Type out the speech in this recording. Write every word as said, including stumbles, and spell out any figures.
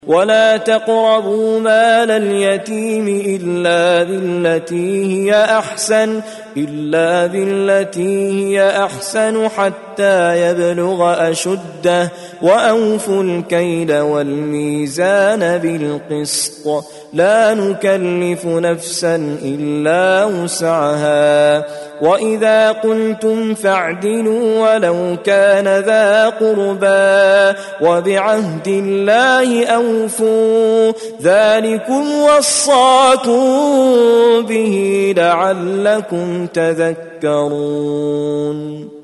ولا تقربوا مال اليتيم إلا بالتي هي أحسن إلا بالتي هي أحسن حتى يبلغ أشده وأوفوا الكيل والميزان بالقسط لا نكلف نفسا إلا وسعها وإذا قلتم فاعدلوا ولو كان ذا قربى وبعهد الله أوفوا ذلكم وصاكم به لعلكم تذكرون.